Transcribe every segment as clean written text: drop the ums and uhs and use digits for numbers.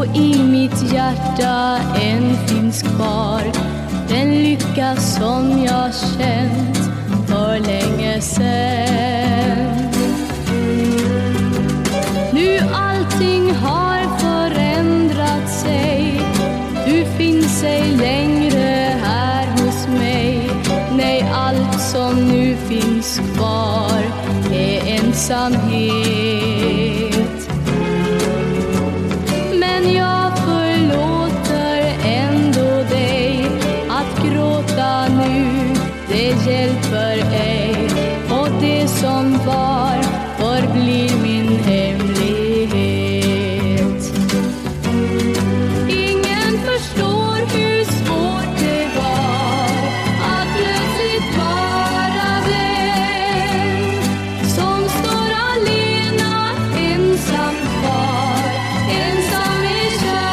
i mitt hjärta än finns kvar den lycka som jag känt för länge sedan. Nu allting har förändrat sig, du finns ej längre här hos mig. Nej, allt som nu finns kvar är ensamhet. Men jag förlåter ändå dig, att gråta nu, det hjälper ej. Och det som var förblir min hemlighet. Ingen förstår hur svårt det var att plötsligt vara den som står alena, ensam kvar, ensam i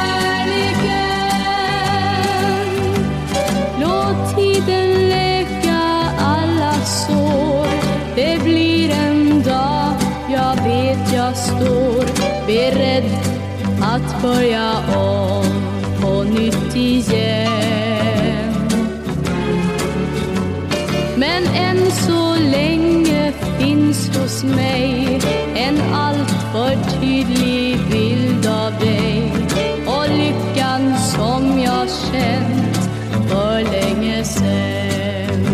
kärleken. Låt tiden läka alla sår, det blir en dag, jag vet jag står beredd att börja om på nytt igen. Men än så länge finns hos mig en alltför tydlig bild av dig och lyckan som jag känt för länge sedan.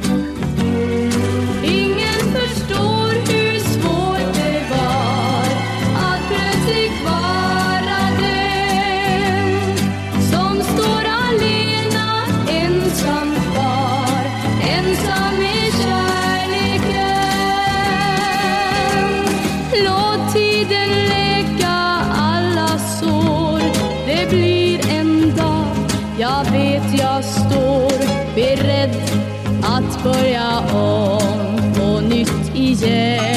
Ingen förstår hur svårt det var att plötsligt vara den som står alena, ensam kvar, ensam i kärleken. Låt tiden läka alla sår, det blir en dag, jag vet jag står beredd att börja om på nytt igen.